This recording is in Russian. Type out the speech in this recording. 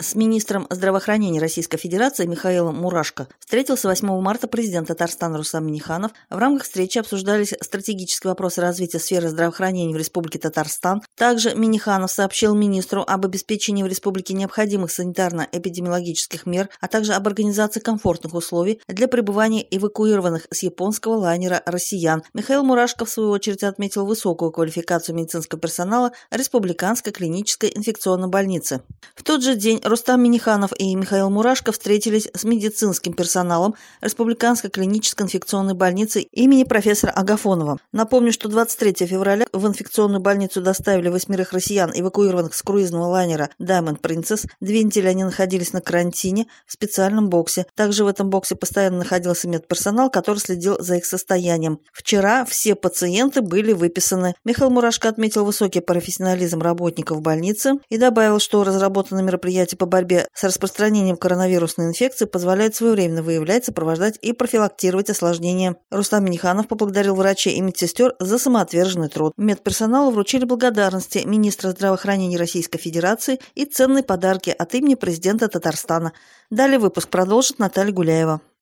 С министром здравоохранения Российской Федерации Михаилом Мурашко встретился 8 марта президент Татарстана Рустам Минниханов. В рамках встречи обсуждались стратегические вопросы развития сферы здравоохранения в Республике Татарстан. Также Минниханов сообщил министру об обеспечении в республике необходимых санитарно-эпидемиологических мер, а также об организации комфортных условий для пребывания эвакуированных с японского лайнера россиян. Михаил Мурашко, в свою очередь, отметил высокую квалификацию медицинского персонала Республиканской клинической инфекционной больницы. В тот же день Рустам Минниханов и Михаил Мурашко встретились с медицинским персоналом Республиканской клинической инфекционной больницы имени профессора Агафонова. Напомню, что 23 февраля в инфекционную больницу доставили 8 россиян, эвакуированных с круизного лайнера Diamond Princess. 2 недели они находились на карантине в специальном боксе. Также в этом боксе постоянно находился медперсонал, который следил за их состоянием. Вчера все пациенты были выписаны. Михаил Мурашко отметил высокий профессионализм работников больницы и добавил, что разработанные мероприятия по борьбе с распространением коронавирусной инфекции позволяют своевременно выявлять, сопровождать и профилактировать осложнения. Рустам Минниханов поблагодарил врачей и медсестер за самоотверженный труд. Медперсоналу вручили благодарности министра здравоохранения Российской Федерации и ценные подарки от имени президента Татарстана. Далее выпуск продолжит Наталья Гуляева.